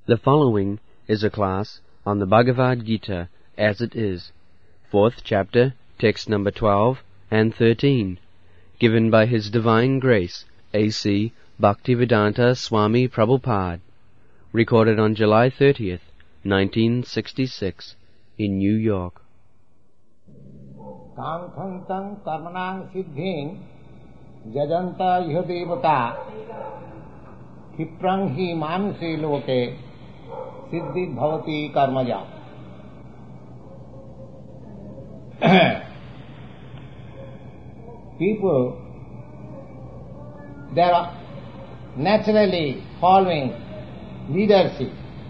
The following is a class on the Bhagavad Gita as it is, 4th chapter, text number 12 and 13, given by His Divine Grace, A.C. Bhaktivedanta Swami Prabhupada, recorded on July 30th, 1966, in New York. Kankhantam karmanang siddhing jajanta iha devata khiprang hi manuse loke siddhi bhavati karmaja. People, they are naturally following leadership,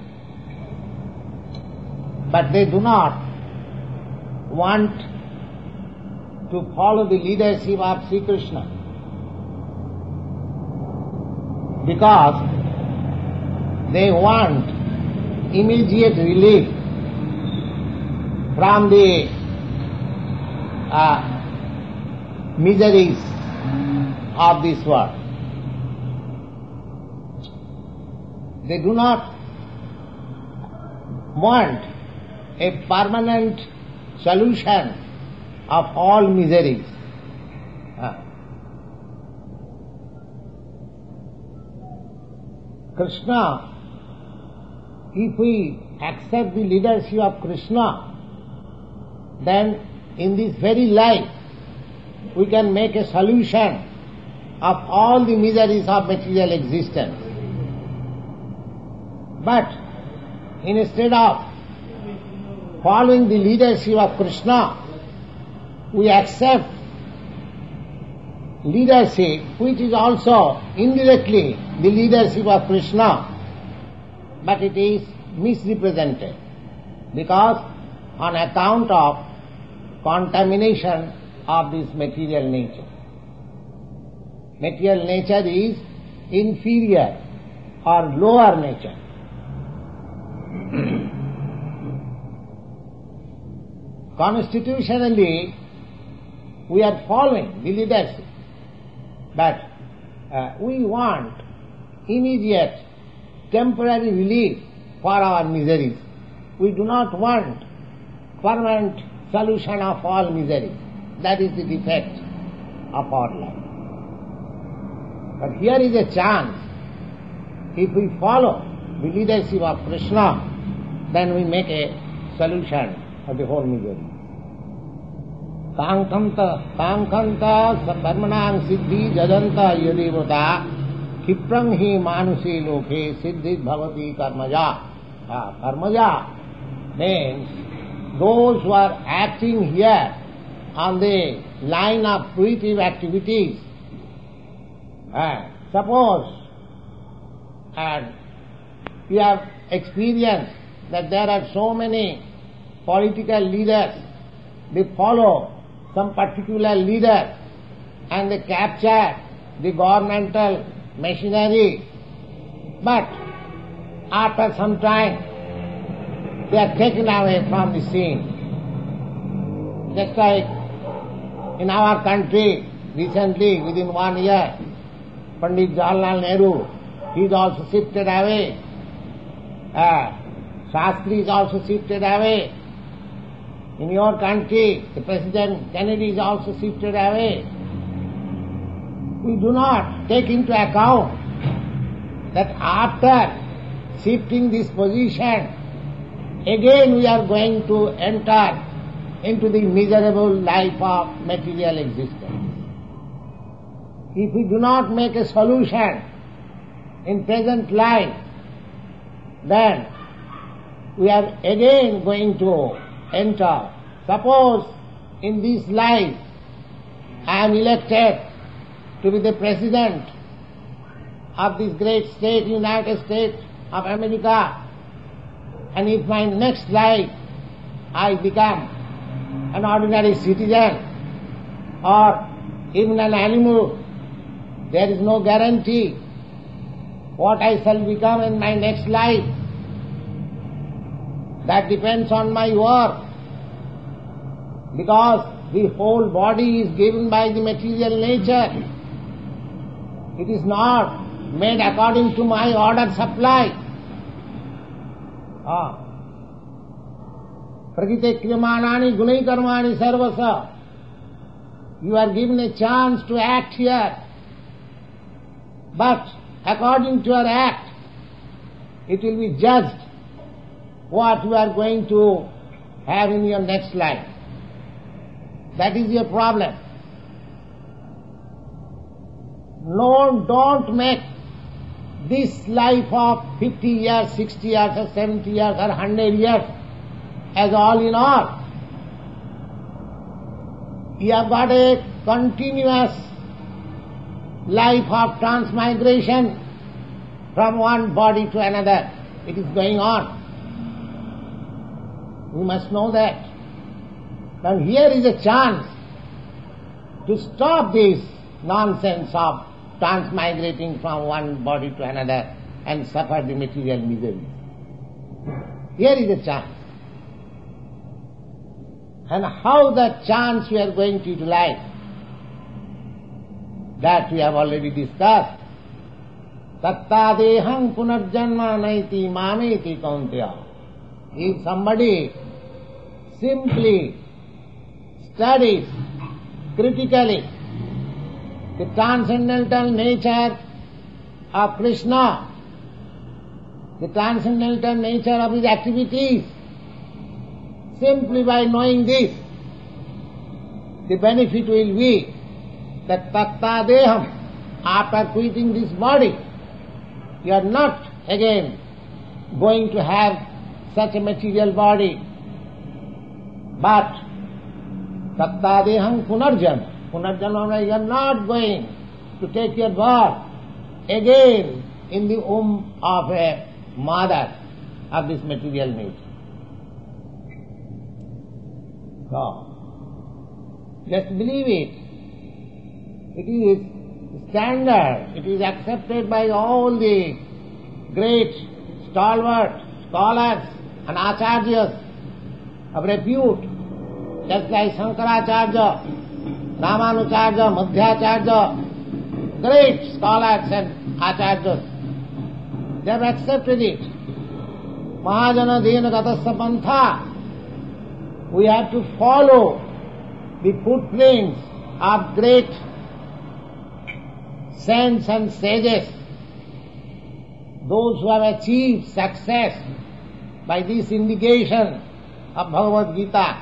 but they do not want to follow the leadership of Sri Krishna, because they want immediate relief from the miseries of this world. They do not want a permanent solution of all miseries. Krishna, if we accept the leadership of Krishna, then in this very life we can make a solution of all the miseries of material existence. But instead of following the leadership of Krishna, we accept leadership which is also indirectly the leadership of Krishna, but it is misrepresented because on account of contamination of this material nature. Material nature is inferior or lower nature. Constitutionally, we are following the leadership, but we want immediate, temporary relief for our miseries. We do not want permanent solution of all miseries. That is the defect of our life. But here is a chance. If we follow the leadership of Krishna, then we make a solution of the whole misery. Kankanta karmanang siddhi jajanta yadevata khiprang hi manuse loke siddhi bhavati karmaja. Karmaja means those who are acting here on the line of fruitive activities. Suppose we have experienced that there are so many political leaders, they follow some particular leader and they capture the governmental machinery, but after some time they are taken away from the scene. Just like in our country recently, within 1 year, Pandit Jawaharlal Nehru, he is also shifted away. Shastri is also shifted away. In your country, the President Kennedy is also shifted away. We do not take into account that after shifting this position, again we are going to enter into the miserable life of material existence. If we do not make a solution in present life, then we are again going to enter. Suppose in this life I am elected to be the President of this great state, United States of America, and if my next life I become an ordinary citizen or even an animal, there is no guarantee what I shall become in my next life. That depends on my work, because the whole body is given by the material nature. It is not made according to my order supply. Prakrite kriyamanani gunai karmani sarvasa. You are given a chance to act here. But according to your act, it will be judged what you are going to have in your next life. That is your problem. No, don't make this life of 50 years, 60 years, or 70 years, or 100 years as all in all. You have got a continuous life of transmigration from one body to another. It is going on. We must know that. Now here is a chance to stop this nonsense of transmigrating from one body to another and suffer the material misery. Here is a chance. And how that chance we are going to utilize, that we have already discussed. Tatta deham punarjanma naiti mameti kaunteya. If somebody simply studies critically the transcendental nature of Krishna, the transcendental nature of his activities, simply by knowing this, the benefit will be that tatta deham, after quitting this body, you are not again going to have such a material body, but tatta deham punarjanma. Punarjanma, you are not going to take your birth again in the womb of a mother of this material nature. So, just believe it. It is standard, it is accepted by all the great stalwart scholars and acharyas of repute, just like Shankaracharya, Ramanujarya, Madhyacharya, great scholars and acharyas. They have accepted it. Mahajana dena gatasya pantha. We have to follow the footprints of great saints and sages, those who have achieved success by this indication of Bhagavad Gita.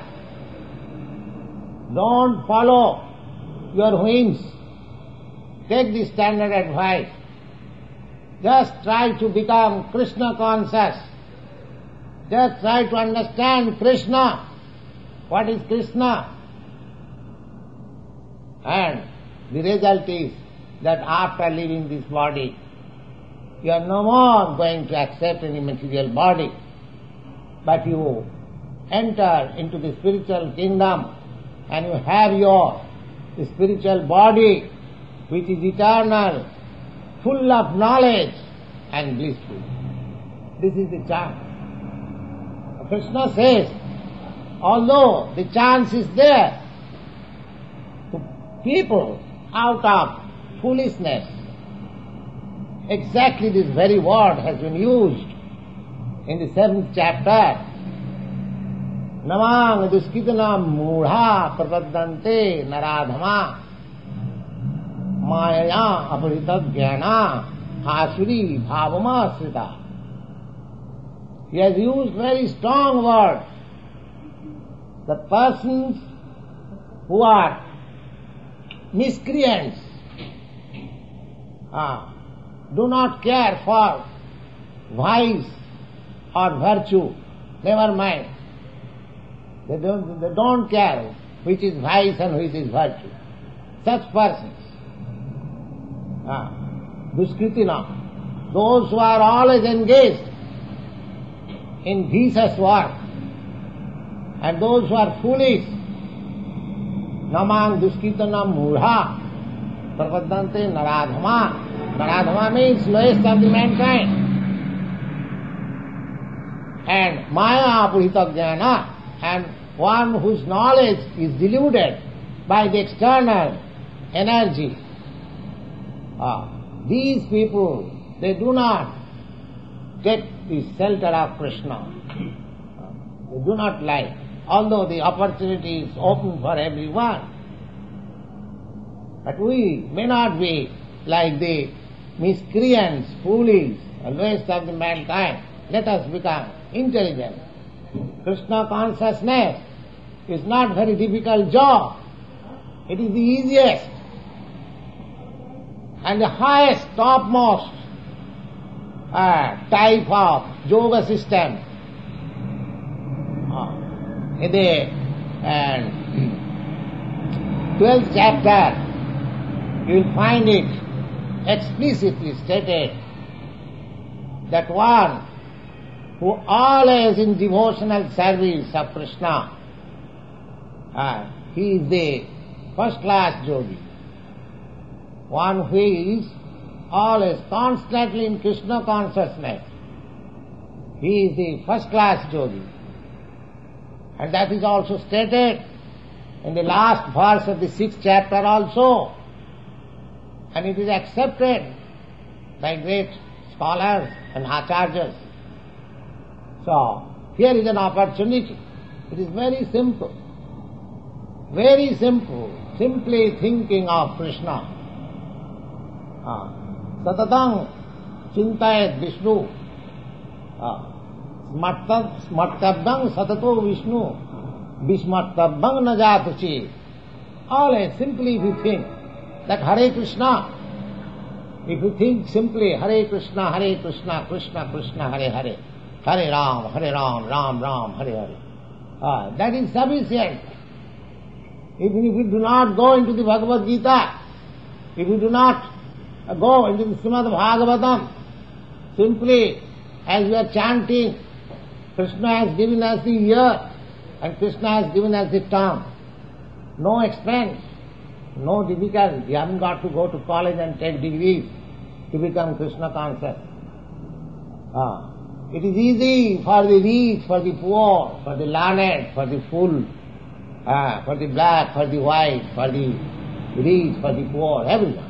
Don't follow your whims. Take the standard advice. Just try to become Krishna conscious. Just try to understand Krishna. What is Krishna? And the result is that after leaving this body, you are no more going to accept any material body, but you enter into the spiritual kingdom and you have your spiritual body which is eternal, full of knowledge and blissful. This is the chance. Krishna says, although the chance is there, to people out of foolishness, exactly this very word has been used in the 7th chapter. Namang duskitana mudha prapaddante naradhama maya aparita jnana asuri bhavama srita. He has used very strong words. The persons who are miscreants do not care for vice or virtue. Never mind. They don't care which is vice and which is virtue. Such persons, duskritina, those who are always engaged in vicious work, and those who are foolish, namang duskritana mudha prapaddante naradhama. Naradhama means lowest of the mankind. And maya apurita jnana, and one whose knowledge is deluded by the external energy. These people, they do not take the shelter of Krishna. They do not like, although the opportunity is open for everyone. But we may not be like the miscreants, foolish, and waste of the mankind. Let us become intelligent. Krishna consciousness is not very difficult job. It is the easiest and the highest, topmost type of yoga system. In the 12th chapter, you will find it explicitly stated that one who always in devotional service of Krishna, he is the first-class yogi. One who is always constantly in Krishna consciousness, he is the first-class yogi. And that is also stated in the last verse of the 6th chapter also. And it is accepted by great scholars and acharyas. So, here is an opportunity. It is very simple. Very simple. Simply thinking of Krishna. Satatang chintayat Vishnu. Smartabdang satato Vishnu. Vismartabdang najatuchi. Always simply if you think that Hare Krishna, if you think simply Hare Krishna, Krishna Krishna, Hare Hare, Hare Ram, Ram Ram, Hare Hare. That is sufficient. Even if you do not go into the Bhagavad Gita, if you do not go into the Srimad Bhagavatam, simply as we are chanting, Krishna has given us the ear and Krishna has given us the tongue. No expense, no difficulty. You haven't got to go to college and take degrees to become Krishna conscious. It is easy for the rich, for the poor, for the learned, for the fool, for the black, for the white, for the rich, for the poor, everyone.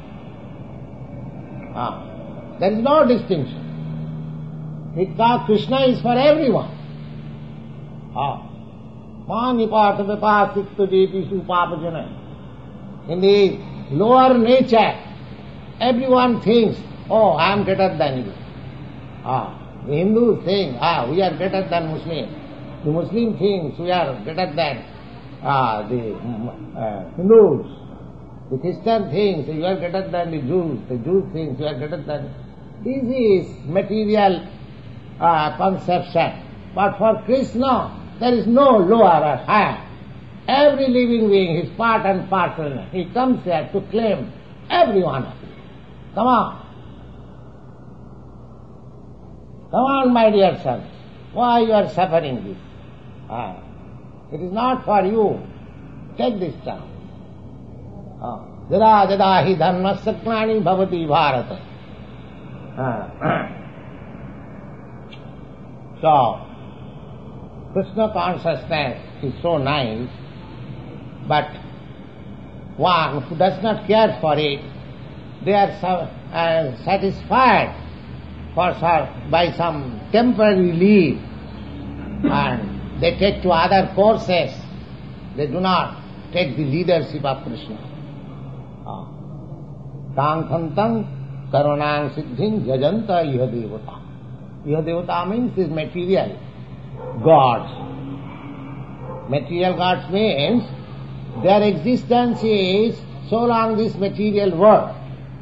There is no distinction. Because Krishna is for everyone. In the lower nature, everyone thinks, oh, I am greater than you. The Hindus think, we are greater than Muslims. The Muslim thinks we are greater than the Hindus. The Christian thinks you are greater than the Jews. The Jews think you are greater than... This is material conception. But for Krishna, there is no lower or higher. Every living being is part and parcel. He comes here to claim every one of you. Come on. Come on, my dear son. Why you are suffering this? It is not for you. Take this chance. Jada jada hi dharmasya klani bhavati bharata. So, Krishna consciousness is so nice, but one who does not care for it, they are satisfied by some temporary relief, and they take to other courses. They do not take the leadership of Krishna. Tang karunang siddhing jajanta iha devata. Iha devata means is material gods. Material gods means their existence is so long this material world.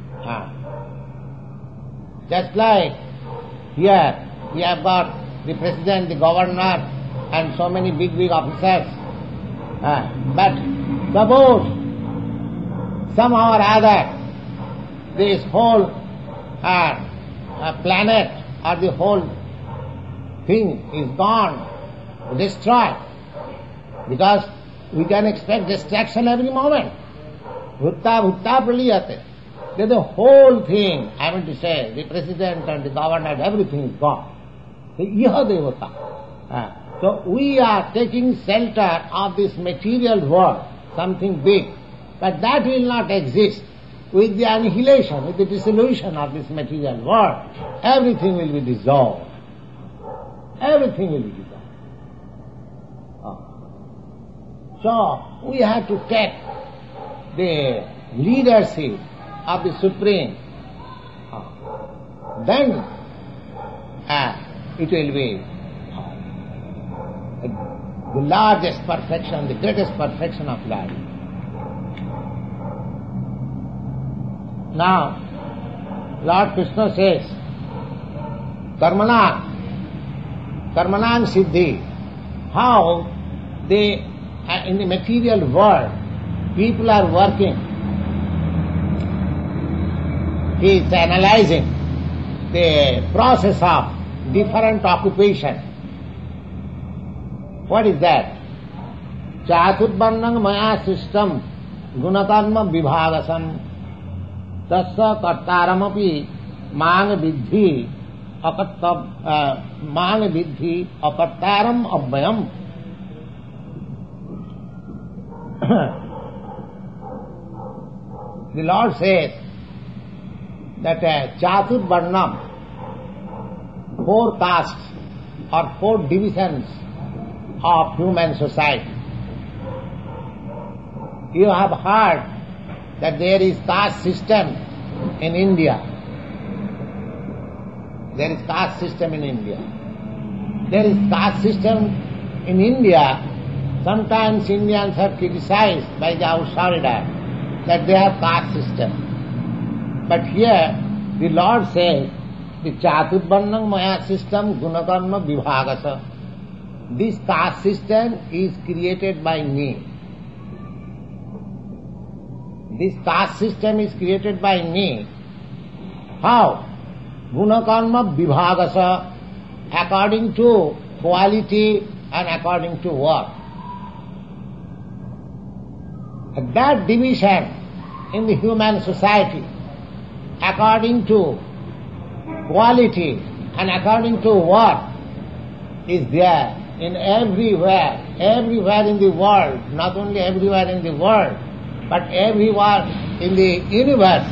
Just like here we have got the president, the governor and so many big officers. But suppose somehow or other this whole planet or the whole thing is gone, destroyed, because we can expect destruction every moment. Bhutta praliyate. Then the whole thing, I mean to say, the president and the governor, everything is gone. Iha devata. So we are taking shelter of this material world, something big, but that will not exist. With the annihilation, with the dissolution of this material world, everything will be dissolved. everything will be dissolved. So we have to take the leadership of the Supreme. Then it will be the largest perfection, the greatest perfection of life. Now, Lord Krishna says, Karmanam Siddhi, how they, in the material world, people are working. He is analyzing the process of different occupation. What is that? Chaturvarnam maya system gunakarma vibhagasam tasya kartaramapi mang vidhi akartaram abhyam. The Lord says that Chaturvarnam, 4 castes or 4 divisions of human society. You have heard that there is caste system in India. There is caste system in India. There is caste system in India. Sometimes Indians are criticized by the outsider that they have caste system. But here the Lord says, the Chaturvarnam maya system gunakarma vibhagasa. This caste system is created by me. This caste system is created by me. How? Gunakarma vibhagasa, according to quality and according to work. That division in the human society, according to quality and according to work, is there in everywhere in the world, not only everywhere in the world, but everywhere in the universe.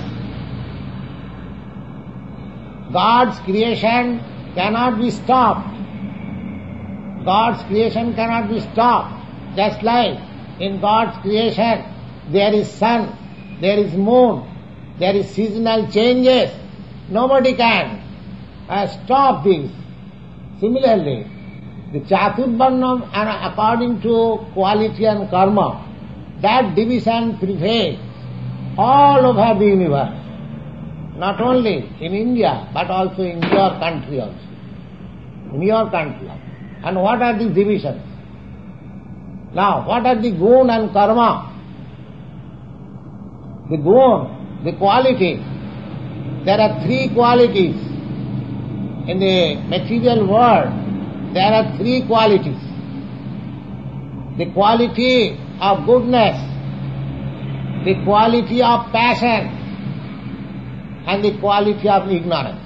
God's creation cannot be stopped. God's creation cannot be stopped. Just like in God's creation there is sun, there is moon, there is seasonal changes. Nobody can stop this. Similarly, the Chaturvarnam, and according to quality and karma, that division prevails all over the universe. Not only in India, but also in your country also. In your country. And what are these divisions? Now, what are the gun and karma? The gun, the quality. There are 3 qualities. In the material world, there are 3 qualities. The quality of goodness, the quality of passion, and the quality of ignorance.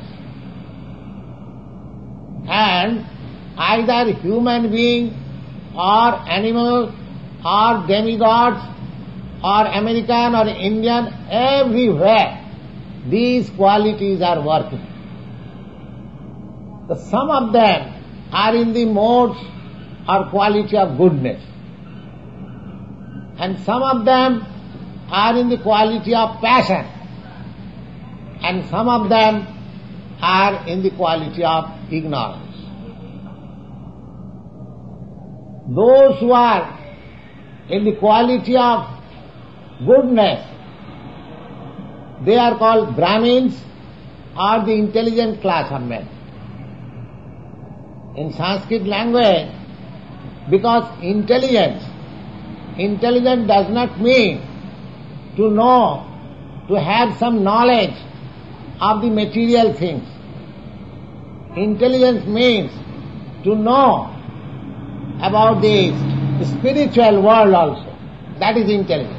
And either human being or animal or demigods or American or Indian, everywhere these qualities are working. Some of them are in the modes or quality of goodness, and some of them are in the quality of passion, and some of them are in the quality of ignorance. Those who are in the quality of goodness, they are called Brahmins or the intelligent class of men. In Sanskrit language, because intelligence does not mean to know, to have some knowledge of the material things. Intelligence means to know about the spiritual world also. That is intelligence.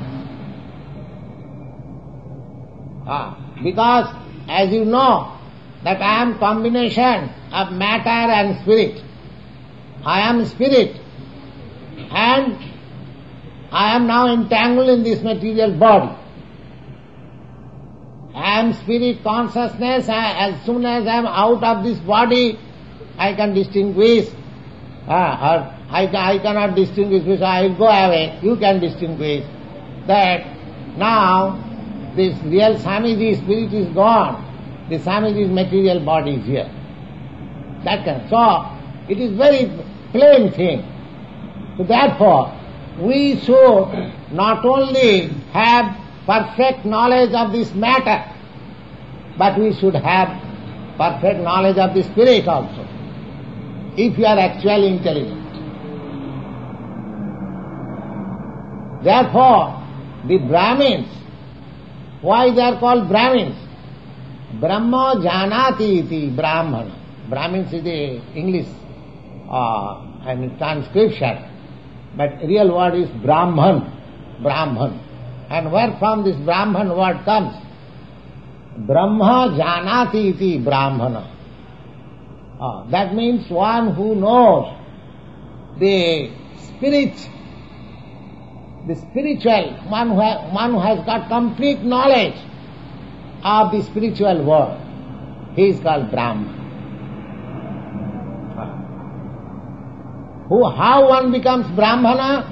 Because as you know that I am combination of matter and spirit. I am spirit and I am now entangled in this material body. I am spirit consciousness. As soon as I am out of this body, I can distinguish, or I cannot distinguish, so I will go away. You can distinguish that now this real Swamiji spirit is gone. The Swamiji's material body is here. That kind. So it is very plain thing. So therefore, we should not only have perfect knowledge of this matter, but we should have perfect knowledge of the spirit also, if you are actually intelligent. Therefore, the Brahmins, why they are called Brahmins? Brahma janati iti Brahmana. Brahmins is the English transcription, but real word is Brahman. Brahman. And where from this Brahman word comes? Brahma janati iti Brahmana. That means one who knows the spirit, the spiritual, one who has got complete knowledge of the spiritual world. He is called Brahman. How one becomes Brahmana?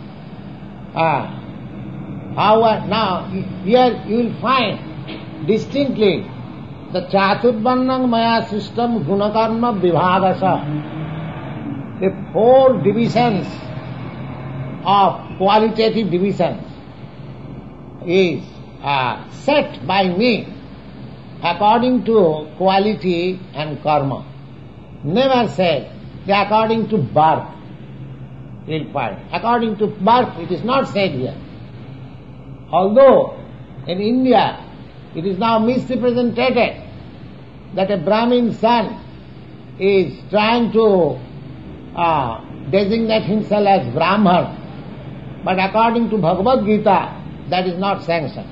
Now, here you will find distinctly the Chaturvarnam Maya system Gunakarma Vibhagasa. The 4 divisions of qualitative divisions is set by me according to quality and karma. Never said according to birth. You will find. According to birth, it is not said here. Although in India it is now misrepresented that a Brahmin son is trying to designate himself as Brahman, but according to Bhagavad Gita, that is not sanctioned.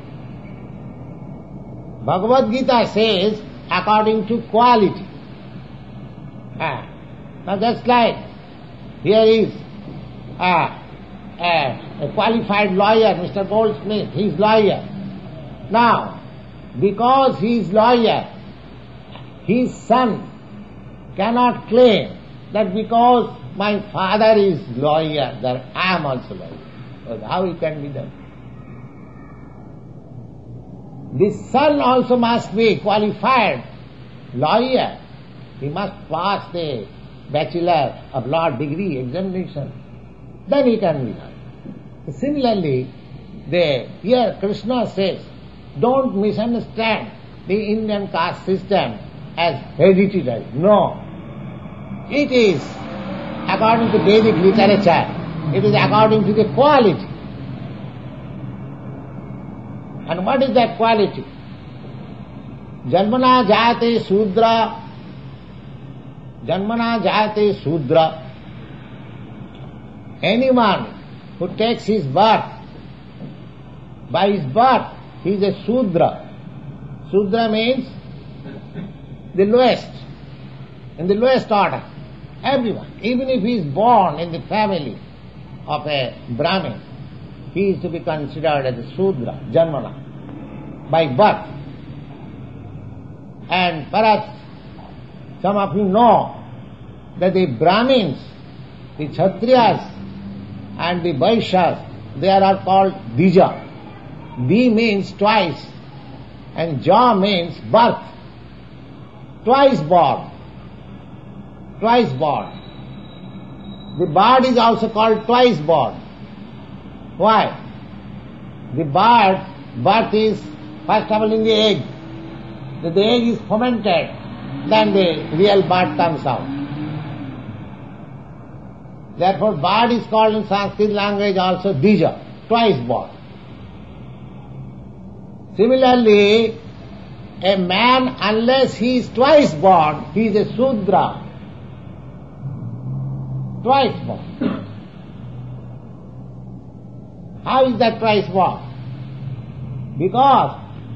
Bhagavad Gita says according to quality. Now just like here is a qualified lawyer, Mr. Goldsmith, he is lawyer. Now, because he is lawyer, his son cannot claim that because my father is lawyer, that I am also lawyer. How it can be done? The son also must be qualified lawyer. He must pass the Bachelor of Law degree examination. Then he can be done. Similarly, here Krishna says, don't misunderstand the Indian caste system as hereditary. No. It is according to Vedic literature. It is according to the quality. And what is that quality? Janmana jayate Sudra. Janmana jayate Sudra. Anyone who takes his birth, by his birth, he is a Sudra. Sudra means the lowest, in the lowest order. Everyone, even if he is born in the family of a Brahmin, he is to be considered as a Sudra, Janmana, by birth. And perhaps some of you know that the Brahmins, the Kshatriyas and the Vaishyas, they are all called Dija. Di means twice and Ja means birth. Twice born. Twice born. The bird is also called twice born. Why? The birth is first of all in the egg. The egg is fermented, then the real bird comes out. Therefore, bird is called in Sanskrit language also Dija, twice born. Similarly, a man, unless he is twice born, he is a Sudra. Twice born. How is that twice born? Because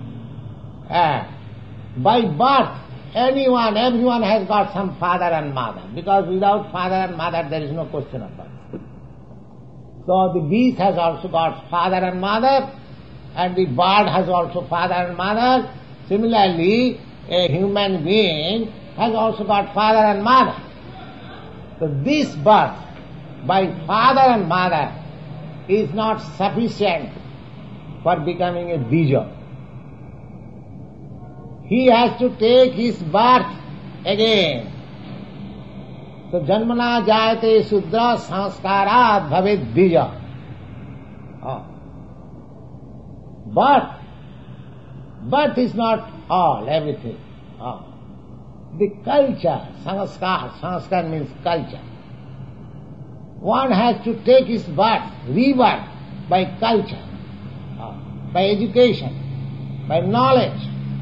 by birth, everyone has got some father and mother. Because without father and mother, there is no question of birth. So the beast has also got father and mother, and the bird has also father and mother. Similarly, a human being has also got father and mother. So this birth by father and mother is not sufficient for becoming a bija. He has to take his birth again. So janmana jayate sudra sanskarat bhavet bija. Birth is not all, everything. The culture, sanskar means culture. One has to take his birth, rebirth, by culture, by education, by knowledge.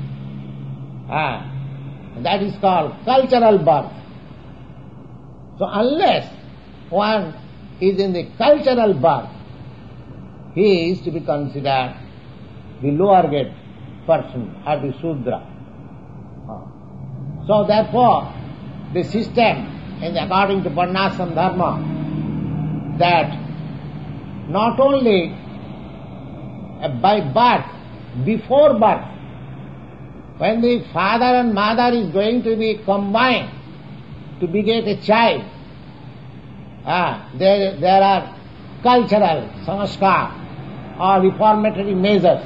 That is called cultural birth. So unless one is in the cultural birth, he is to be considered the lower grade person or the Shudra. So therefore, the system is according to Varnashram Dharma that not only by birth, before birth, when the father and mother is going to be combined to beget a child, there are cultural sanskar or reformatory measures.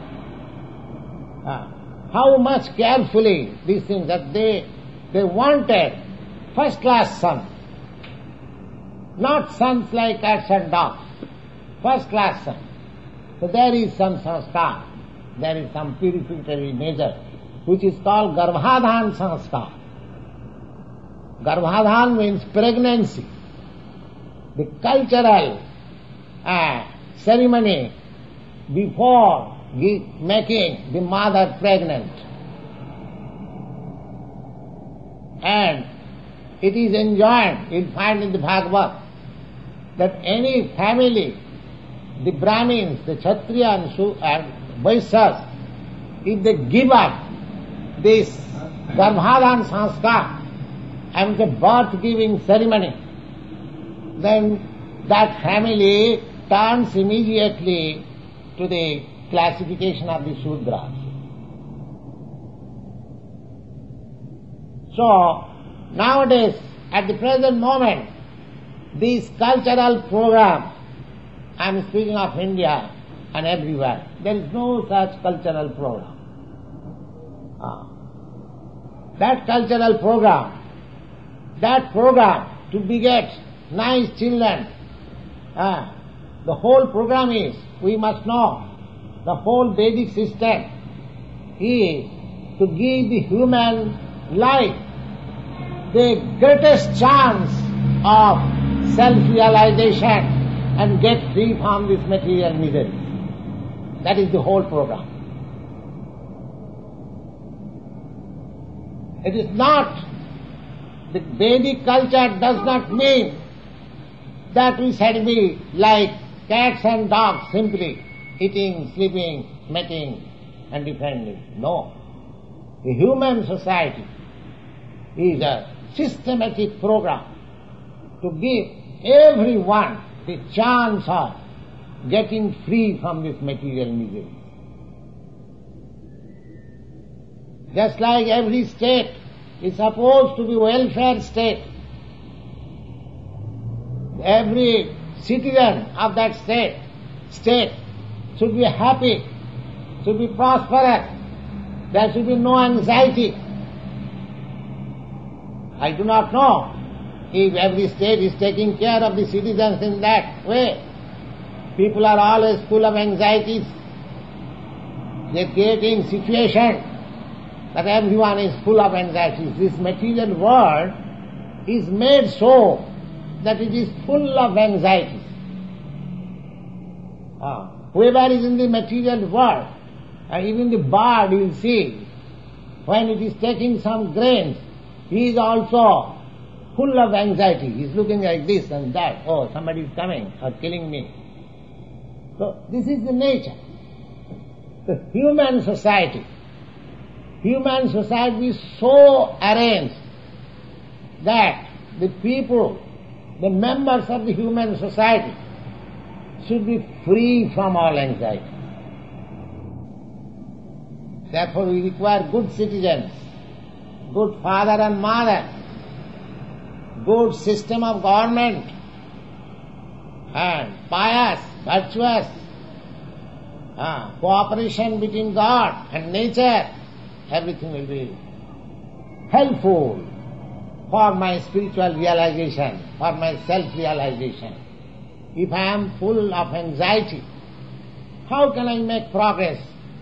How much carefully these things that they wanted first class sons, not sons like cats and dogs, first class sons. So there is some sanskar, there is some purificatory measure which is called Garbhadhan sanskar. Garbhadhan means pregnancy. The cultural ceremony before making the mother pregnant. And it is enjoined, you'll find in the Bhagavad, that any family, the Brahmins, the Kshatriyas and Vaishyas, if they give up this Garbhadhan sanskar and the birth-giving ceremony, then that family turns immediately to the classification of the Shudras. So, nowadays, at the present moment, this cultural program, I am speaking of India and everywhere, there is no such cultural program. That cultural program, to beget nice children, the whole program is, we must know, the whole Vedic system is to give the human life the greatest chance of self-realization and get free from this material misery. That is the whole program. It is not, the Vedic culture does not mean that we shall be like cats and dogs, simply eating, sleeping, mating and defending. No. The human society is a systematic program to give everyone the chance of getting free from this material misery. Just like every state is supposed to be welfare state, every citizen of that state should be happy, should be prosperous, there should be no anxiety. I do not know if every state is taking care of the citizens in that way. People are always full of anxieties. They are creating situation that everyone is full of anxieties. This material world is made so that it is full of anxieties. Whoever is in the material world, and even the bird you will see, when it is taking some grains, he is also full of anxiety. He is looking like this and that. Oh, somebody is coming or killing me. So this is the nature. The human society is so arranged that the people, the members of the human society, should be free from all anxiety. Therefore we require good citizens, good father and mother, good system of government, and pious, virtuous, cooperation between God and nature, everything will be helpful for my spiritual realization, for my self-realization. If I am full of anxiety, how can I make progress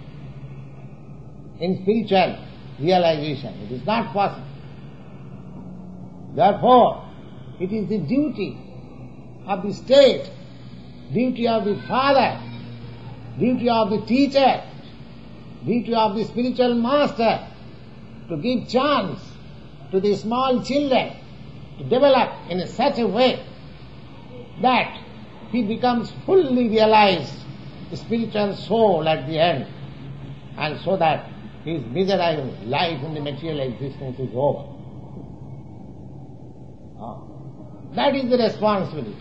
in spiritual realization? It is not possible. Therefore, it is the duty of the state, duty of the father, duty of the teacher, duty of the spiritual master to give chance to the small children to develop in such a way that he becomes fully realized spiritual soul at the end, and so that his miserable life in the material existence is over. That is the responsibility.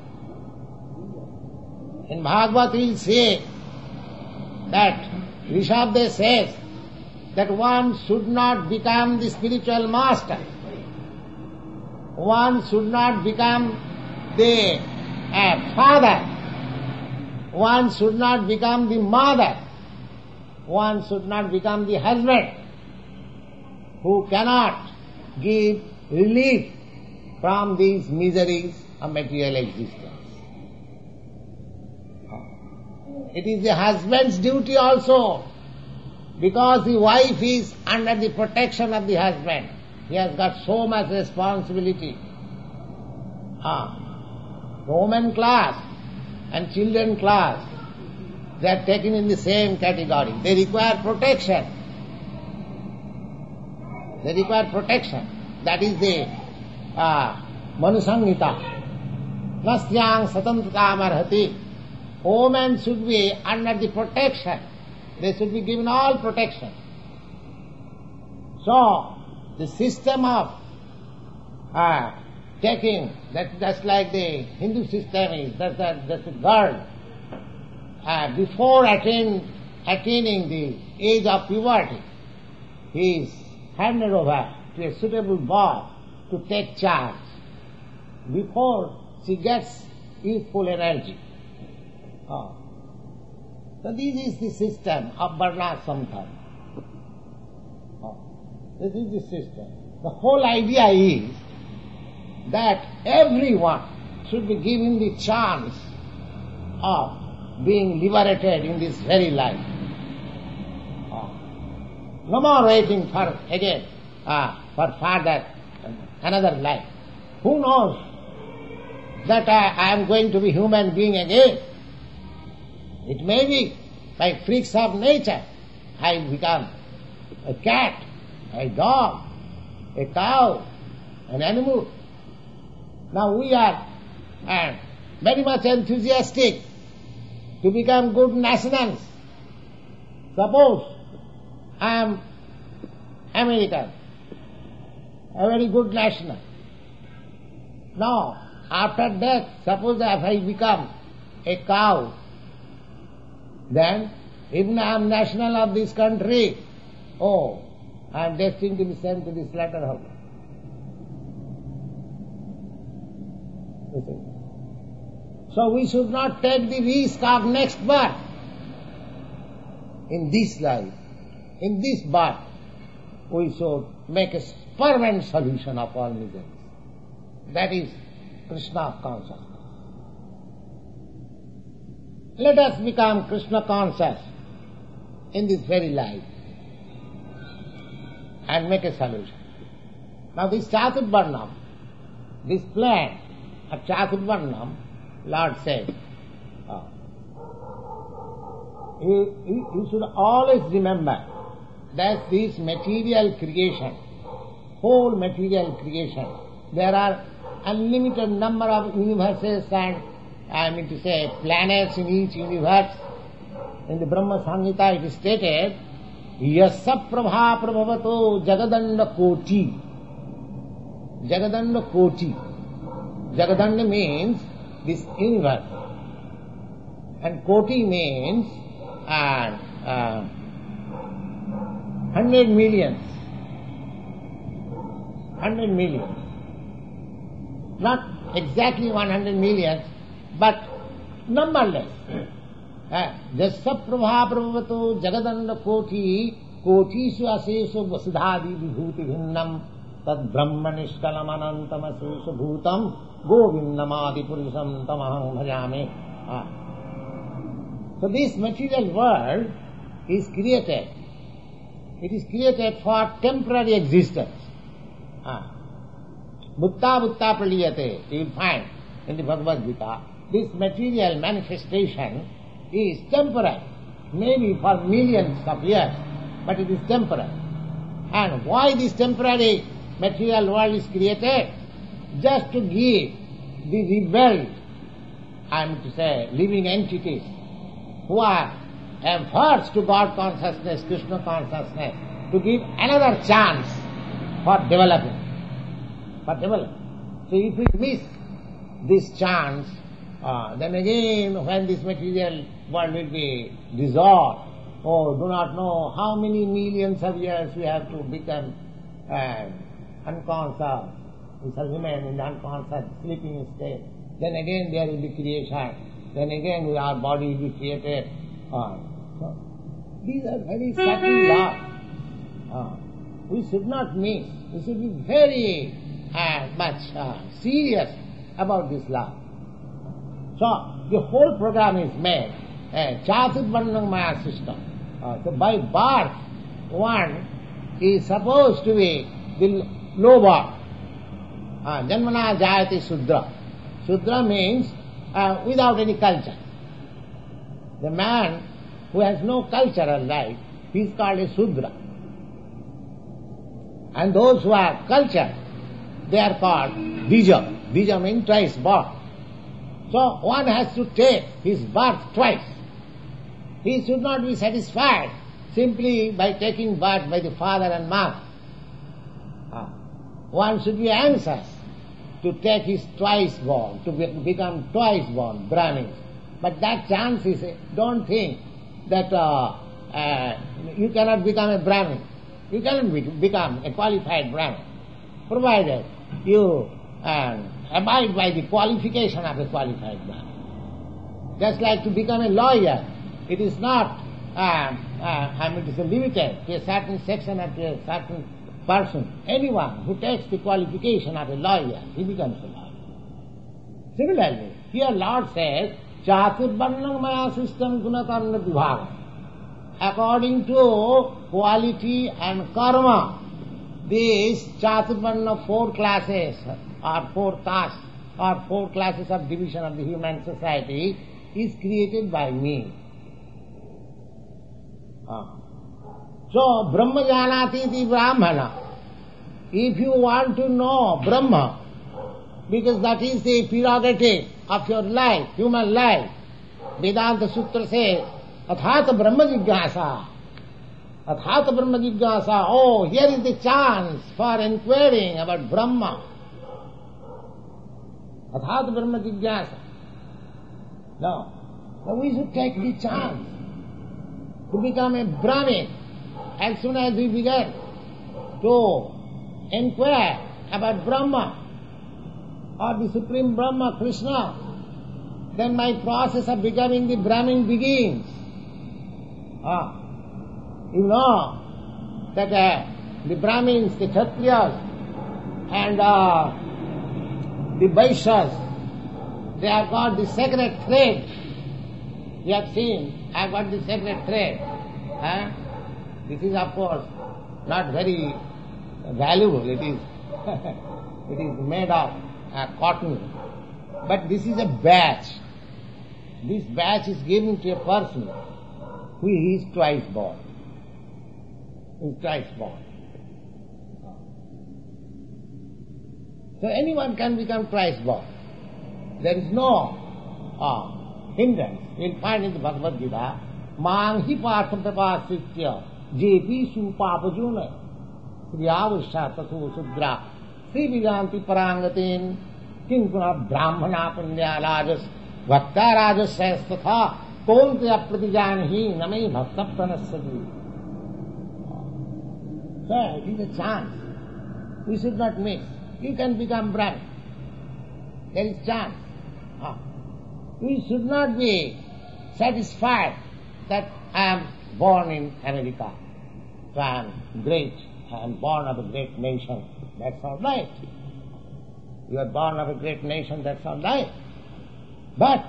In Bhagavad we say that Rishabdev says that one should not become the spiritual master. One should not become the father. One should not become the mother. One should not become the husband who cannot give relief from these miseries of material existence. It is the husband's duty also, because the wife is under the protection of the husband. He has got so much responsibility. The woman class and children class, they are taken in the same category. They require protection. They require protection. That is the Manu Samhita. Nasyang satantratam arhati. Women should be under the protection. They should be given all protection. So, the system of taking, that just like the Hindu system is, that a girl, before attaining the age of puberty, he is handed over to a suitable boy to take charge before she gets youthful energy. So this is the system of Varnashram. This is the system. The whole idea is that everyone should be given the chance of being liberated in this very life. No more waiting for further another life. Who knows that I am going to be human being again? It may be by freaks of nature I become a cat, a dog, a cow, an animal. Now we are very much enthusiastic to become good nationals. Suppose I am American, a very good national. Now, after death, suppose if I become a cow, then even I am national of this country, I am destined to be sent to the slaughterhouse. So we should not take the risk of next birth. In this life, in this birth, we should make a permanent solution of all miseries. That is Krishna consciousness. Let us become Krishna conscious in this very life and make a solution. Now this Chaturvarnam, this plan of Chaturvarnam, Lord said, you should always remember that this material creation, whole material creation, there are unlimited number of universes and, planets in each universe. In the Brahma Samhita it is stated, Yasa Prabha Prabhavato Jagadanda Koti. Jagadanda Koti. Jagadanda means this universe. And Koti means 100 millions. 100 millions. Not exactly 100 millions, but numberless. Jasya prabha prabhavato jagadanda koti kotishu aseshu vasudhadi vibhuti bhinnam tad brahma nishkalam anantam aseshu bhutam govindamadi purusham tamaham bhajame. So this material world is created. It is created for temporary existence. Bhutta bhutta praliyate, you will find in the Bhagavad Gita, this material manifestation is temporary, maybe for millions of years, but it is temporary. And why this temporary material world is created? Just to give the rebelled, I am to say, living entities who are averse to God consciousness, Krishna consciousness, to give another chance for developing. So if we miss this chance, then again when this material world will be dissolved, do not know how many millions of years we have to become unconscious. We shall remain in the unconscious, sleeping state. Then again there will be creation. Then again our body will be created. So these are very subtle laws. We should not miss. We should be very much serious about this law. So the whole program is made Chaturvarnam Maya system. So by birth, one is supposed to be the low birth. Janmana jayate Sudra. Sudra means without any culture. The man who has no cultural life, he is called a Sudra. And those who are cultured, they are called Dija. Dija means twice birth. So one has to take his birth twice. He should not be satisfied simply by taking birth by the father and mother. One should be anxious to take his twice born, to become twice born Brahmins. But that chance is, don't think that you cannot become a Brahmin. You cannot become a qualified Brahmin, provided you abide by the qualification of a qualified Brahmin. Just like to become a lawyer, it is not it is limited to a certain section or to a certain person. Anyone who takes the qualification of a lawyer, he becomes a lawyer. Similarly, here Lord says, Chaturvarnam Maya system gunakarna vibhaga. According to quality and karma, these Chaturvarna, 4 classes or 4 castes or 4 classes of division of the human society is created by me. So, Brahma janati iti Brahmana. If you want to know Brahma, because that is the prerogative of your life, human life, Vedanta Sutra says, Athata Brahma Jigyasa. Athata Brahma Jigyasa. Oh, here is the chance for inquiring about Brahma. Athata Brahma Jigyasa. No. So we should take the chance to become a Brahmin as soon as we begin to inquire about Brahma or the Supreme Brahma, Krishna. Then my process of becoming the Brahmin begins. You know that the Brahmins, the Kshatriyas and the Vaishyas, they have got the sacred thread. You have seen, I have got the sacred thread. This is of course not very valuable. It is it is made of cotton. But this is a badge. This badge is given to a person who is twice born. Who is twice born. So anyone can become twice born. There is no hindrance. You will find in the Bhagavad Gita, Manghi Partham Tapasitya Jepi Supapajuna Priyavasya Tathu Sudra Sri Vijanti Parangatin Kinkuna Brahmana Punya Rajas Bhakta Rajas Sayastatha Kontya Pratijanhi Namai Bhakta Pranasati. So it is a chance. We should not miss. You can become Brahmin. There is chance. We should not be satisfied that I am born in America. So I am great. I am born of a great nation. That's all right. You are born of a great nation. That's all right. But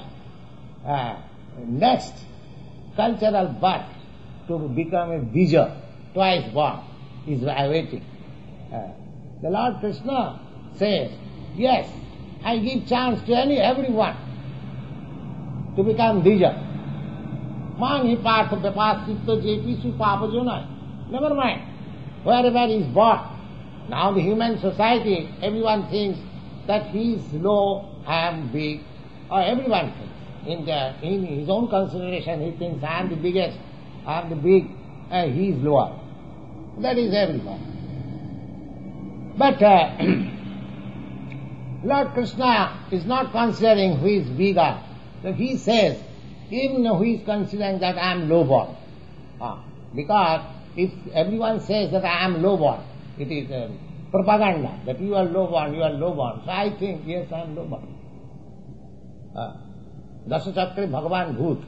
next cultural birth to become a Bija, twice born, is awaiting. The Lord Krishna says, yes, I give chance to everyone to become Bija. Manhi partha vyapasitto jepisu papajona. Never mind. Wherever he is born. Now the human society, everyone thinks that he is low, I am big, or everyone thinks. In his own consideration, he thinks I am the biggest, I am the big, and he is lower. That is everyone. But Lord Krishna is not considering who is bigger. So he says, even who is considering that I am low-born. Because if everyone says that I am low-born, it is propaganda, that you are low-born, you are low-born. So I think, yes, I am low-born. Dasachakri Bhagavan Bhoot.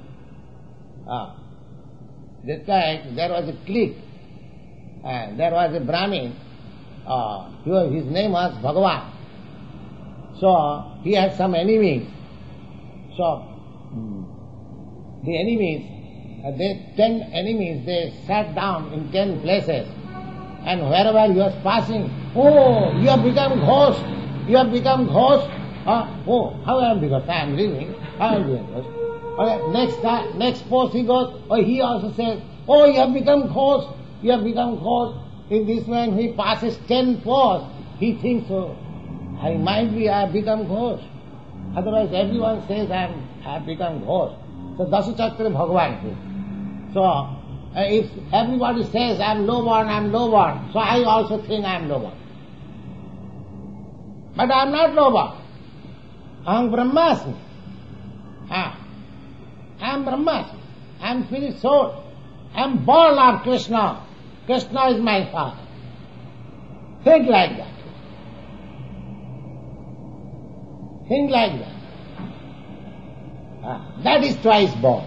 That time there was a clique, there was a Brahmin, his name was Bhagavan. So he had some enemies. So the enemies, 10 enemies, they sat down in 10 places, and wherever he was passing, oh, you have become ghost, you have become ghost. Oh, how I am because I am living, how I am doing ghost. Okay, next post he goes, he also says, oh, you have become ghost, you have become ghost. In this way, when he passes 10 posts, he thinks, oh, I have become ghost. Otherwise everyone says I have become ghost. So Dasachakra Bhagavan. So if everybody says I am low-born, so I also think I am low-born. But I am not low-born. Aham Brahmasmi. I am Brahmasmi. I am spirit soul. I am born of Krishna. Krishna is my father. Think like that. Think like that. That is twice born.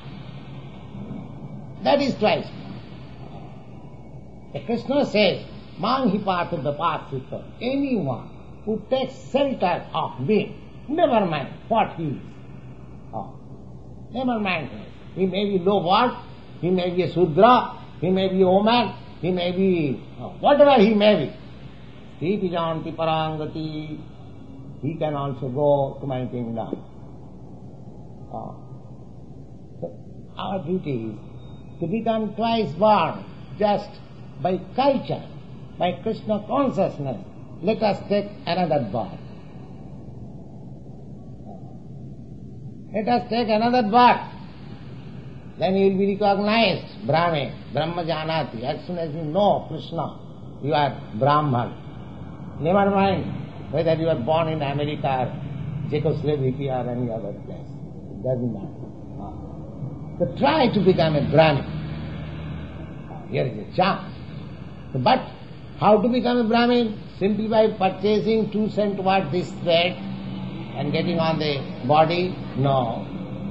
That is twice born. Krishna says, Manghi partha vyapasitto. Anyone who takes shelter of me, never mind what he is. Never mind him. He may be low-born, he may be a Sudra, he may be a woman, he may be whatever he may be. Sthiti janti parangati. He can also go to my kingdom. So our duty is to become twice born just by culture, by Krishna consciousness. Let us take another birth. Let us take another birth. Then you will be recognized Brahmin, Brahma Janati. As soon as you know Krishna, you are Brahman. Never mind whether you are born in America or Czechoslovakia or any other place. It doesn't matter. So try to become a Brahmin. Here is a chance. But how to become a Brahmin? Simply by purchasing 2 cent worth this thread and getting on the body? No.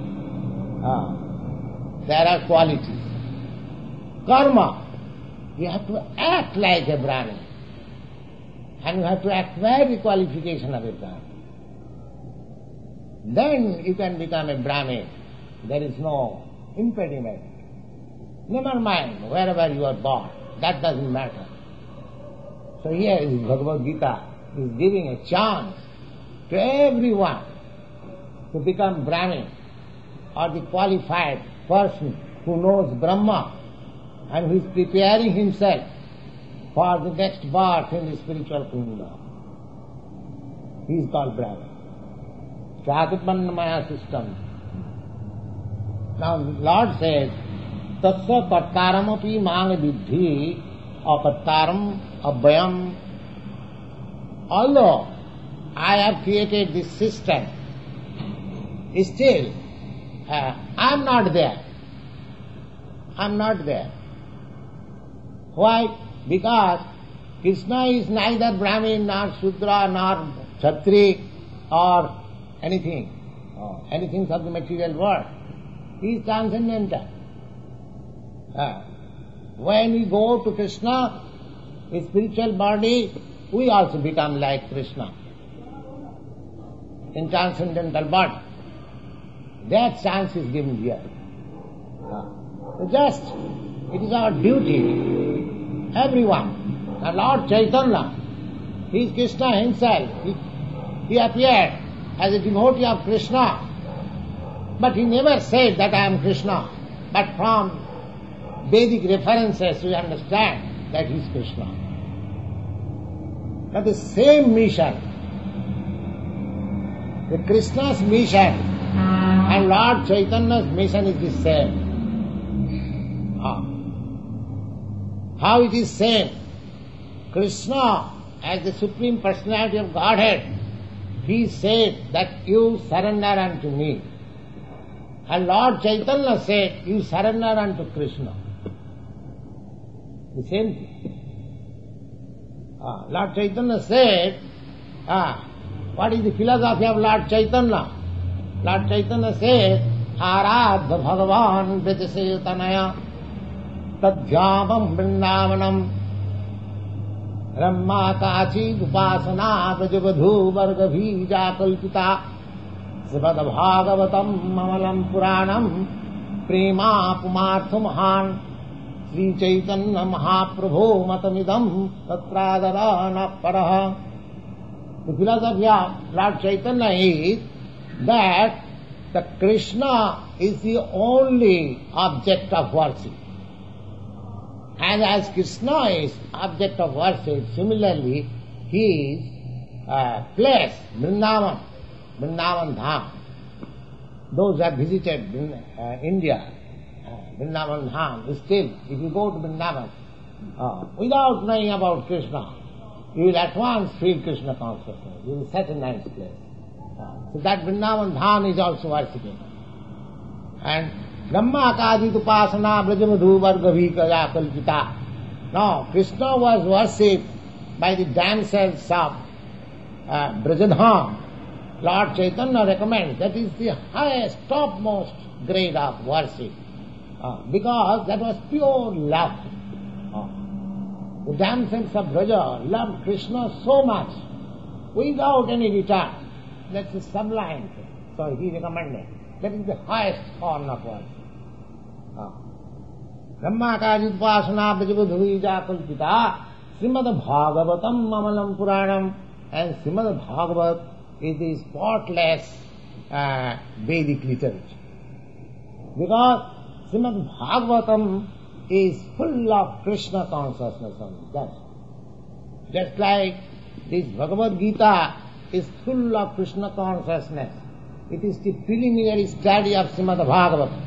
There are qualities. Karma. You have to act like a Brahmin. And you have to acquire the qualification of a Brahmin. Then you can become a Brahmin. There is no impediment. Never mind wherever you are born. That doesn't matter. So here is Bhagavad Gita is giving a chance to everyone to become Brahmin or the qualified person who knows Brahma and who is preparing himself for the next birth in the spiritual kingdom. He is called Brahmin. Chaturpannamaya system. Now the Lord says, Tatsa kartaramapi mang vidhi akartaram abhyam. Although I have created this system, still I am not there. I am not there. Why? Because Krishna is neither Brahmin, nor Shudra, nor Kshatri, or anything of the material world. He is transcendental. When we go to Krishna, his spiritual body, we also become like Krishna in transcendental body. That chance is given here. Just, it is our duty, everyone. And Lord Chaitanya, he is Krishna himself. He appeared as a devotee of Krishna, but he never said that I am Krishna. But from Vedic references we understand that he is Krishna. But the same mission, the Krishna's mission and Lord Chaitanya's mission is the same. How it is same? Krishna, as the Supreme Personality of Godhead, he said that you surrender unto me. And Lord Chaitanya said, you surrender unto Krishna. The same thing. Lord Chaitanya said, what is the philosophy of Lord Chaitanya? Lord Chaitanya said, Aradha Bhagavan Vritasetanaya Tadhyamam Vrindavanam Ramma Kachi Upasana Vrajavadhu Vargabhija Kalpita Srimad Bhagavatam Mamalam Puranam Prema Pumartha Mahan Sri Chaitanya Mahaprabho Matamidam Tatradara Paraha. The philosophy of Lord Chaitanya is that the Krishna is the only object of worship. And as Krishna is object of worship, similarly, his place, Vrindavan, Vrindavan Dham. Those who have visited India, Vrindavan Dham, still, if you go to Vrindavan, without knowing about Krishna, you will at once feel Krishna consciousness. You will set a nice place. So that Vrindavan Dham is also worshipping. And Brahma Kadit Upasana Brajavadhu Vargabhikaya Kalpita. Now, Krishna was worshipped by the damsels of Brajadham. Lord Chaitanya recommends that is the highest, topmost grade of worship. Because that was pure love. The damsels of Braja loved Krishna so much, without any return. That's a sublime thing. So he recommended. That is the highest form of worship. Brahmakajit Upasana Brajavadhuija Kalpita Srimad Bhagavatam Mamalam Puranam. And Srimad Bhagavat is the spotless Vedic literature. Because Srimad Bhagavatam is full of Krishna consciousness only. Just like this Bhagavad Gita is full of Krishna consciousness. It is the preliminary study of Srimad Bhagavatam.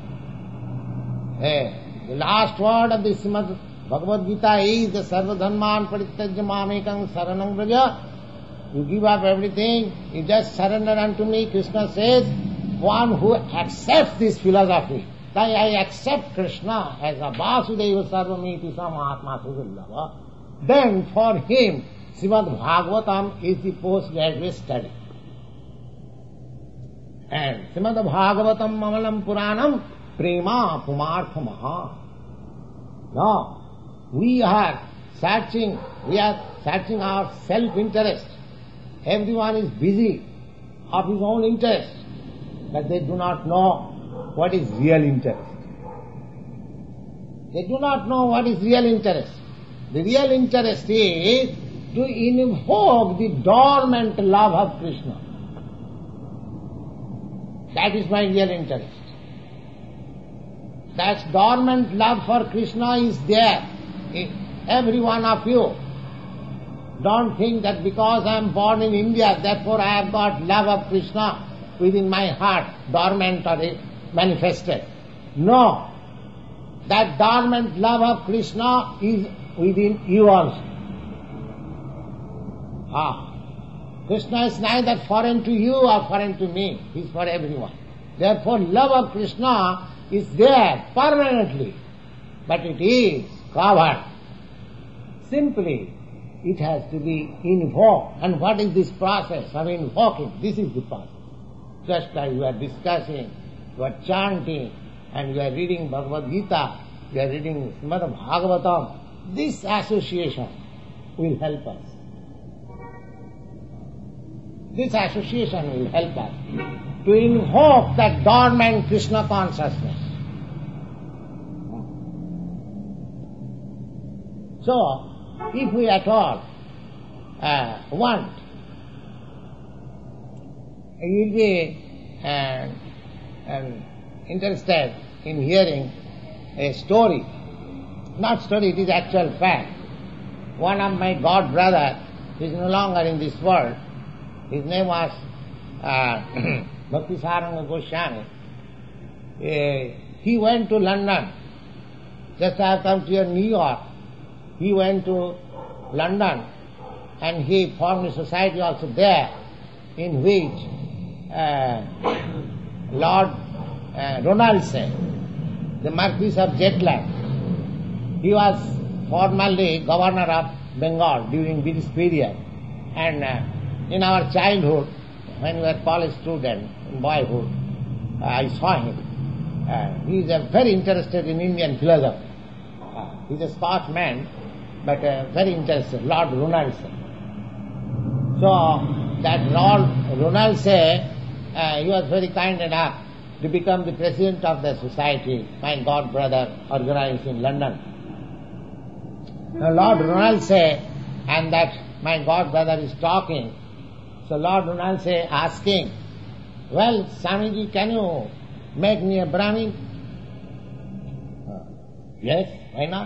The last word of the Srimad Bhagavad Gita is the Sarva Dharman Parityajya Mamekam Saranam Vraja. You give up everything, you just surrender unto me. Krishna says, one who accepts this philosophy, that I accept Krishna as a Vasudeva Sarvamiti Samahatma Sudurlava, then for him Srimad Bhagavatam is the postgraduate study. And Srimad Bhagavatam Mamalam Puranam Prema Pumartha Maha. Now, we are searching our self-interest. Everyone is busy of his own interest, but they do not know what is real interest. They do not know what is real interest. The real interest is to invoke the dormant love of Krishna. That is my real interest. That dormant love for Krishna is there in every one of you. Don't think that because I am born in India, therefore I have got love of Krishna within my heart, dormant or manifested. No. That dormant love of Krishna is within you also. Krishna is neither foreign to you or foreign to me. He is for everyone. Therefore, love of Krishna is there permanently, but it is covered simply it has to be invoked. And what is this process of invoking? This is the process. Just like you are discussing, you are chanting, and you are reading Bhagavad Gita, you are reading Srimad Bhagavatam, this association will help us. This association will help us to invoke that dormant Krishna consciousness. So, if we at all want, you will be interested in hearing a story. Not story, it is actual fact. One of my god brother is no longer in this world. His name was Bhaktisaranga Goswami. He went to London. Just I have come to New York. He went to London and he formed a society also there in which Lord Ronaldson, the Marquis of Jetland, he was formerly governor of Bengal during British period. And in our childhood, when we were college students, in boyhood, I saw him. He is very interested in Indian philosophy. He is a Scotsman, but very interested, Lord Ronaldson. So, that Lord Ronaldson, he was very kind enough to become the president of the society, my god brother organized in London. Now Lord Ronaldson and that my god brother is talking. So Lord Ronaldson asking, well, Swamiji, can you make me a Brahmin? Yes, why not?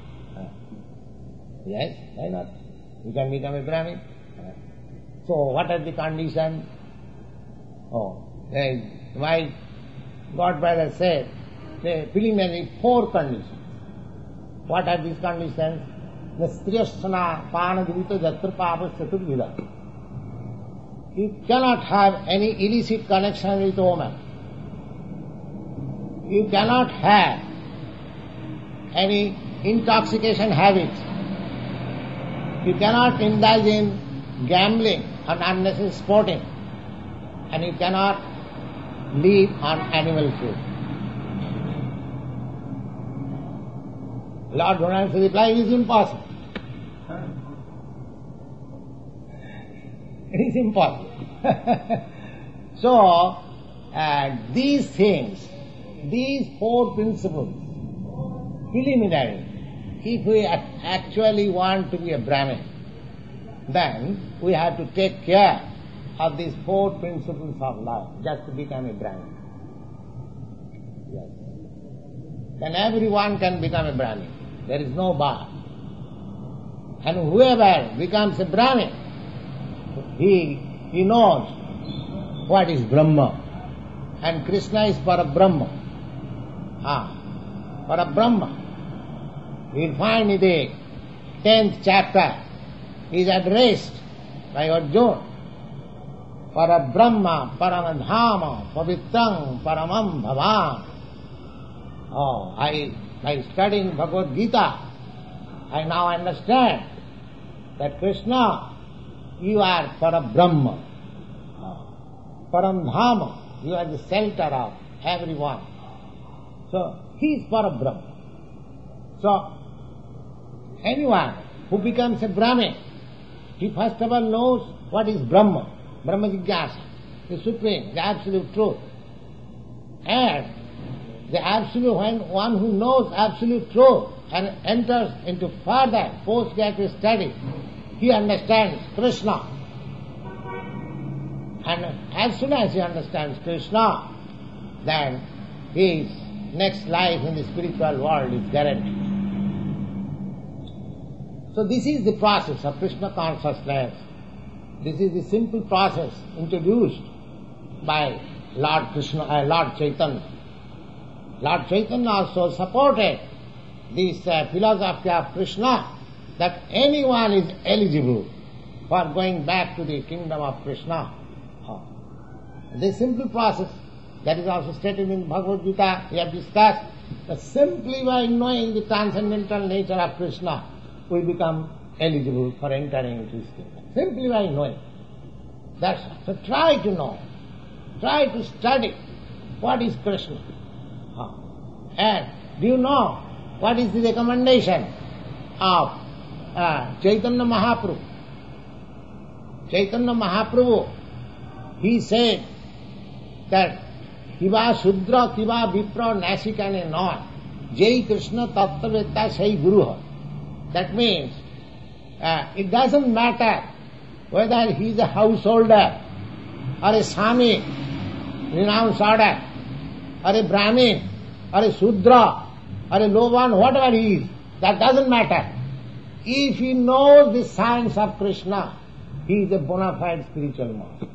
Yes, why not? You can become a Brahmin. So what are the conditions? My god brother said, the preliminary 4 conditions. What are these conditions? Nastriyasana panadurita jatrapava saturvida. You cannot have any illicit connection with woman. You cannot have any intoxication habits. You cannot indulge in gambling and unnecessary sporting. And you cannot live on animal food. Lord Ronaldson replied, it is impossible. It is impossible. So, these things, these 4 principles, preliminary, if we actually want to be a Brahmin, then we have to take care of these 4 principles of life just to become a Brahmin. Yes. Then everyone can become a Brahmin. There is no bar. And whoever becomes a Brahmin, he knows what is Brahma. And Krishna is Parabrahma. Parabrahma. We will find in the 10th chapter, he is addressed by Arjuna. Parabrahma, Paramadhama, Pavitrang, Paramam Bhavan. By studying Bhagavad Gita, I now understand that Krishna, you are Parabrahma. Paramdhama, you are the center of everyone. So, he is Parabrahma. So, anyone who becomes a Brahmin, he first of all knows what is Brahma, Brahma Jigyasa, the supreme, the absolute truth. And the absolute, when one who knows absolute truth and enters into further postgraduate study, he understands Krishna. And as soon as he understands Krishna, then his next life in the spiritual world is guaranteed. So this is the process of Krishna consciousness. This is the simple process introduced by Lord Chaitanya. Lord Chaitanya also supported this philosophy of Krishna, that anyone is eligible for going back to the kingdom of Krishna. This simple process, that is also stated in Bhagavad Gita, we have discussed, that simply by knowing the transcendental nature of Krishna, we become eligible for entering into his kingdom. Simply by knowing. That's all. So try to know. Try to study what is Krishna. And do you know what is the recommendation of Chaitanya Mahaprabhu? Chaitanya Mahaprabhu, he said that Kiva Shudra, Kiva Vipra, Nasikane not. Jai Krishna Tattvetta Sai Guru. That means it doesn't matter whether he is a householder or a Swami, renounced order, or a Brahmin, or a Shudra, or a low one, whatever he is, that doesn't matter. If he knows the science of Krishna, he is a bona fide spiritual master.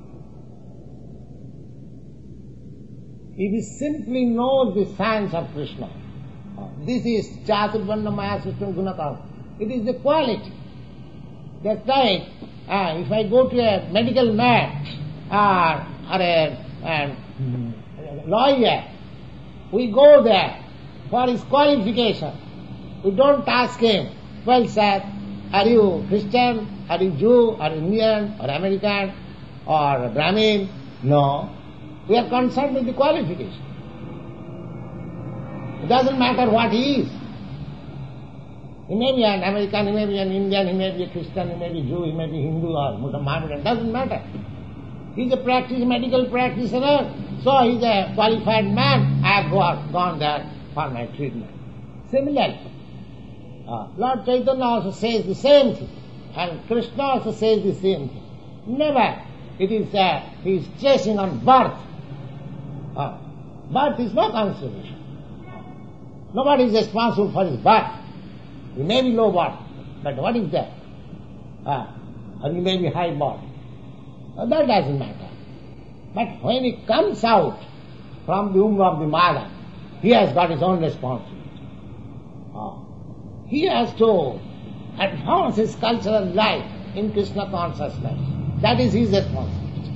If he simply knows the science of Krishna, this is Chaturvarna Maya system Gunakam. It is the quality. That's right. If I go to a medical man or a lawyer, we go there for his qualification. We don't ask him, well sir, are you Christian, are you Jew, or Indian, or American, or Brahmin? No. We are concerned with the qualification. It doesn't matter what he is. He may be an American, he may be an Indian, he may be a Christian, he may be Jew, he may be Hindu or Mohammedan. It doesn't matter. He is a medical practitioner, so he is a qualified man. I have gone there for my treatment. Similarly, Lord Chaitanya also says the same thing, and Krishna also says the same thing. Never. It is he is chasing on birth. Birth is no consideration. Nobody is responsible for his birth. He may be low birth, but what is that? Or he may be high birth. That doesn't matter. But when he comes out from the womb of the mother, he has got his own responsibility. He has to advance his cultural life in Krishna consciousness. That is his responsibility.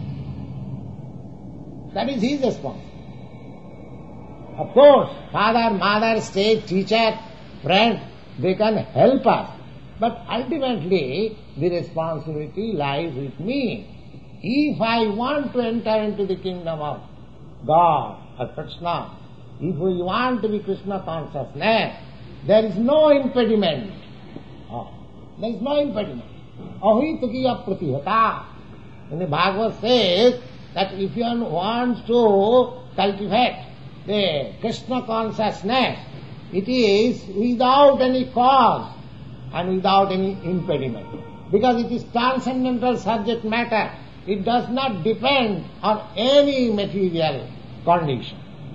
That is his responsibility. Of course, father, mother, state, teacher, friend, they can help us. But ultimately, the responsibility lies with me. If I want to enter into the kingdom of God or Krishna, if we want to be Krishna consciousness, there is no impediment. There is no impediment. Ahitukiya pratihata. And the Bhagavad says that if one wants to cultivate the Krishna consciousness, it is without any cause and without any impediment. Because it is transcendental subject matter. It does not depend on any material condition.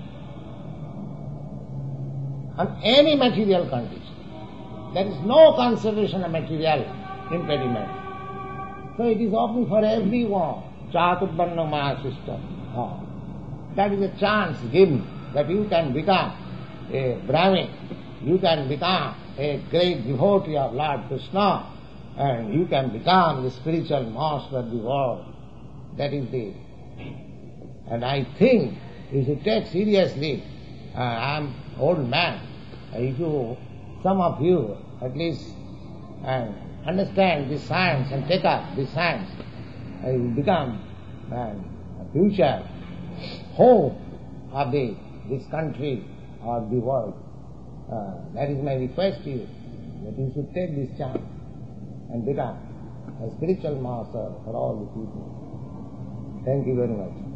On any material condition. There is no consideration of material impediment. So it is open for everyone. Chaturvarna Maya system. That is a chance given that you can become a Brahmin, you can become a great devotee of Lord Krishna, and you can become the spiritual master of the world. That is the... And I think you should take seriously, I am old man, if you, some of you at least understand this science and take up this science, you will become a future hope of this country or the world. That is my request to you, that you should take this chance and become a spiritual master for all the people. Thank you very much.